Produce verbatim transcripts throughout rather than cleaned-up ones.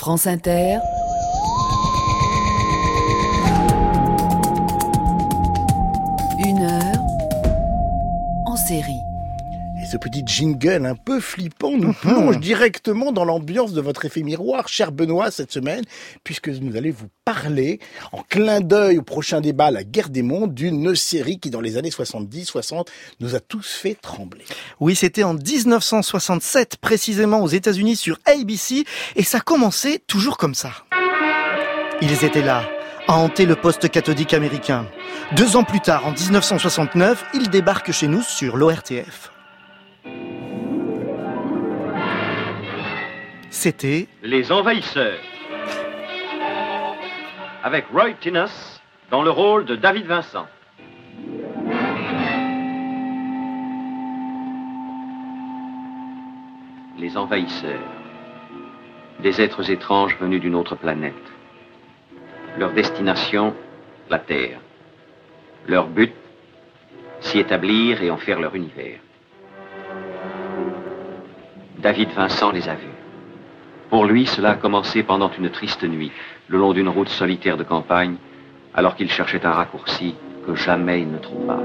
France Inter, une heure en série. Et ce petit jingle un peu flippant nous plonge directement dans l'ambiance de votre effet miroir, cher Benoît, cette semaine, puisque nous allons vous parler, en clin d'œil au prochain débat, La Guerre des Mondes, d'une série qui, dans les années soixante-dix soixante, nous a tous fait trembler. Oui, c'était en dix-neuf cent soixante-sept, précisément aux États-Unis sur A B C, et ça commençait toujours comme ça. Ils étaient là, à hanter le poste cathodique américain. Deux ans plus tard, en dix-neuf cent soixante-neuf, ils débarquent chez nous sur l'O R T F. C'était Les Envahisseurs, avec Roy Thinnes dans le rôle de David Vincent. Les Envahisseurs, des êtres étranges venus d'une autre planète. Leur destination, la Terre. Leur but, s'y établir et en faire leur univers. David Vincent les a vus. Pour lui, cela a commencé pendant une triste nuit, le long d'une route solitaire de campagne, alors qu'il cherchait un raccourci que jamais il ne trouva.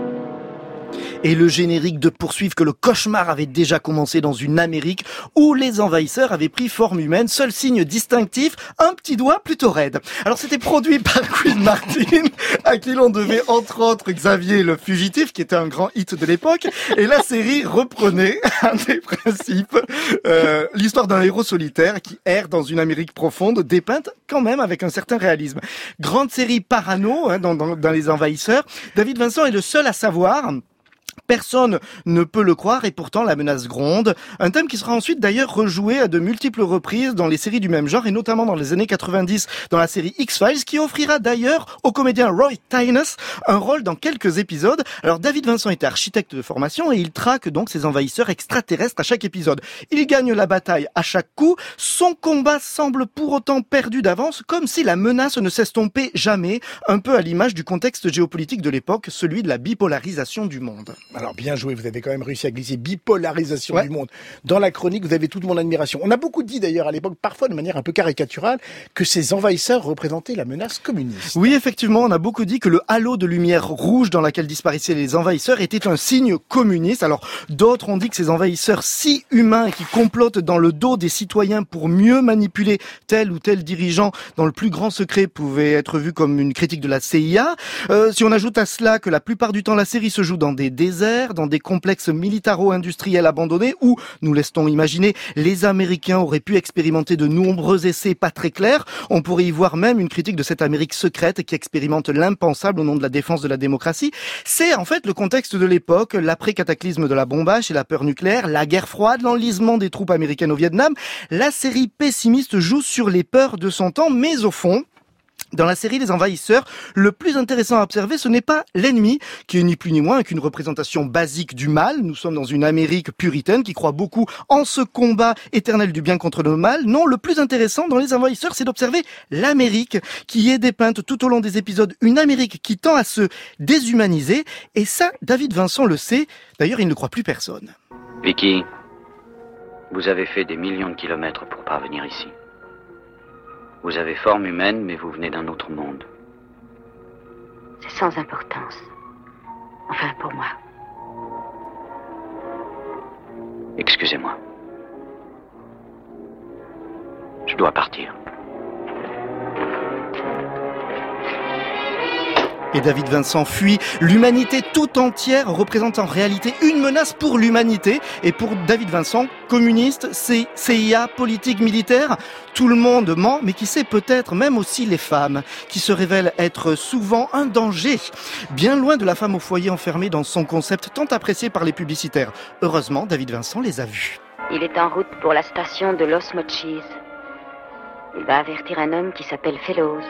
Et le générique de poursuivre que le cauchemar avait déjà commencé dans une Amérique où les envahisseurs avaient pris forme humaine. Seul signe distinctif, un petit doigt plutôt raide. Alors c'était produit par Queen Martin, à qui l'on devait entre autres Xavier le Fugitif, qui était un grand hit de l'époque. Et la série reprenait un des principes, euh, l'histoire d'un héros solitaire qui erre dans une Amérique profonde, dépeinte quand même avec un certain réalisme. Grande série parano hein, dans, dans, dans les envahisseurs. David Vincent est le seul à savoir. Personne ne peut le croire et pourtant la menace gronde. Un thème qui sera ensuite d'ailleurs rejoué à de multiples reprises dans les séries du même genre et notamment dans les années quatre-vingt-dix dans la série X-Files qui offrira d'ailleurs au comédien Roy Thinnes un rôle dans quelques épisodes. Alors David Vincent était architecte de formation et il traque donc ses envahisseurs extraterrestres à chaque épisode. Il gagne la bataille à chaque coup. Son combat semble pour autant perdu d'avance comme si la menace ne s'estompait jamais, un peu à l'image du contexte géopolitique de l'époque, celui de la bipolarisation du monde. Alors bien joué, vous avez quand même réussi à glisser bipolarisation ouais. du monde. Dans la chronique, vous avez toute mon admiration. On a beaucoup dit d'ailleurs à l'époque, parfois de manière un peu caricaturale, que ces envahisseurs représentaient la menace communiste. Oui, effectivement, on a beaucoup dit que le halo de lumière rouge dans laquelle disparaissaient les envahisseurs était un signe communiste. Alors d'autres ont dit que ces envahisseurs si humains qui complotent dans le dos des citoyens pour mieux manipuler tel ou tel dirigeant dans le plus grand secret pouvaient être vus comme une critique de la C I A. Euh, si on ajoute à cela que la plupart du temps la série se joue dans des déserts, dans des complexes militaro-industriels abandonnés où, nous laissons imaginer, les Américains auraient pu expérimenter de nombreux essais pas très clairs. On pourrait y voir même une critique de cette Amérique secrète qui expérimente l'impensable au nom de la défense de la démocratie. C'est en fait le contexte de l'époque, l'après-cataclysme de la bombache et la peur nucléaire, la guerre froide, l'enlisement des troupes américaines au Vietnam. La série pessimiste joue sur les peurs de son temps, mais au fond, dans la série Les Envahisseurs, le plus intéressant à observer, ce n'est pas l'ennemi, qui est ni plus ni moins qu'une représentation basique du mal. Nous sommes dans une Amérique puritaine qui croit beaucoup en ce combat éternel du bien contre le mal. Non, le plus intéressant dans Les Envahisseurs, c'est d'observer l'Amérique, qui est dépeinte tout au long des épisodes. Une Amérique qui tend à se déshumaniser. Et ça, David Vincent le sait. D'ailleurs, il ne croit plus personne. Vicky, vous avez fait des millions de kilomètres pour parvenir ici. Vous avez forme humaine, mais vous venez d'un autre monde. C'est sans importance. Enfin, pour moi. Excusez-moi. Je dois partir. Et David Vincent fuit. L'humanité tout entière représente en réalité une menace pour l'humanité. Et pour David Vincent, communiste, C I A, politique, militaire, tout le monde ment, mais qui sait peut-être même aussi les femmes, qui se révèlent être souvent un danger. Bien loin de la femme au foyer enfermée dans son concept tant apprécié par les publicitaires. Heureusement, David Vincent les a vus. Il est en route pour la station de Los Mochis. Il va avertir un homme qui s'appelle Fellows.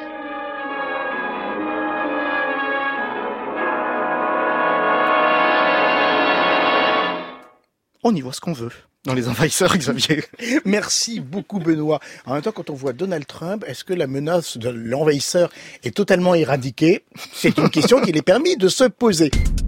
On y voit ce qu'on veut dans Les Envahisseurs, Xavier. Merci beaucoup, Benoît. En même temps, quand on voit Donald Trump, est-ce que la menace de l'envahisseur est totalement éradiquée ? C'est une question qu'il est permis de se poser.